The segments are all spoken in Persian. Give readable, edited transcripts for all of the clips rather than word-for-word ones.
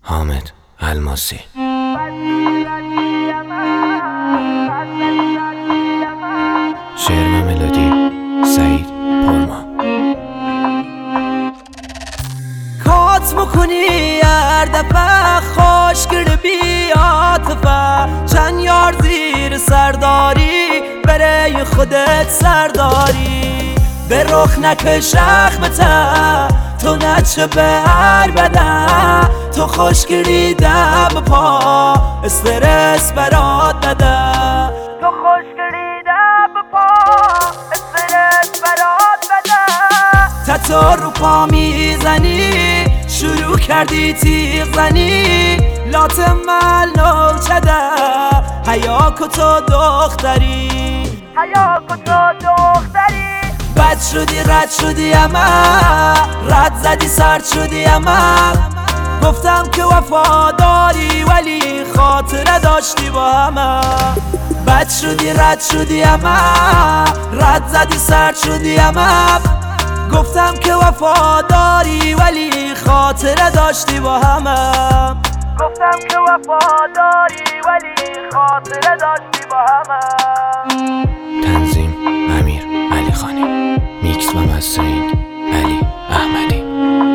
حامد الماسی. شعر و ملودی سعید پورما. کات میکنی هر دفعه خوشگل بیاتفه، چند یار زیر سرداری برای خودت سرداری، به رخ نکش اخمته تو نچه به هر بدن، تو خوشگلی دم پا استرس برات نده، تو خوشگلی دم پا استرس برات نده. تتا رو پا میزنی شروع کردی تیغ زنی، لات ملول چده حیا کتو دختری، حیا کتو دختری. بد شدی رد شدی اما رد زدی سرد شدی اما، گفتم که وفاداری ولی خاطره داشتی با همه. بد شدی رد شدی اما رد زدی سرد شدی اما، گفتم که وفاداری ولی خاطره داشتی با همه. گفتم که وفاداری ولی خاطره داشتی با همه. تنظیم امیر علی خانی، میکس و مسترینگ علی احمدی.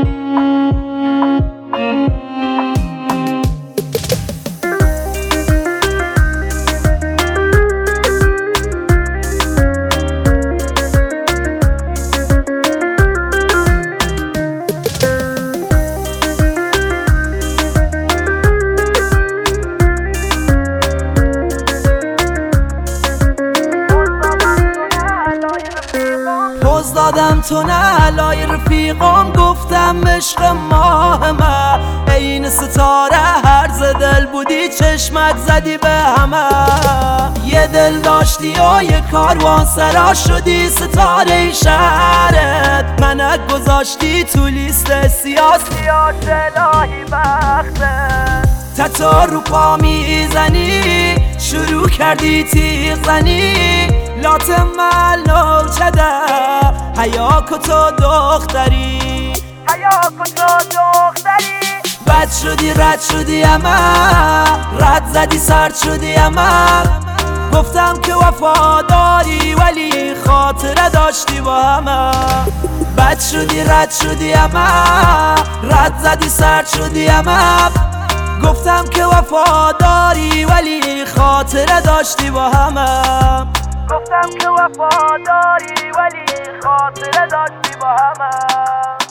پوز دادم تو نه لای رفیقام، گفتم عشق ماهمه، این ستاره هرز دل بودی چشمک زدی به همه. یه دل داشتی و یه کاروان سرا شدی ستاره شهرت، منک گذاشتی تو لیست سیاسی الهی بختت. تتا رو پا میزنی شروع کردی تیغ زنی، لات ملول چده حیا کتو دختری، حیا کتو دختری. بد شدی رد شدی اما رد زدی سرد شدی اما، گفتم که وفاداری ولی خاطره داشتی با همه. بد شدی رد شدی اما رد زدی سرد شدی اما، گفتم که وفاداری ولی خاطره داشتی با همه. گفتم که وفاداری ولی خاطره داشتی با همه.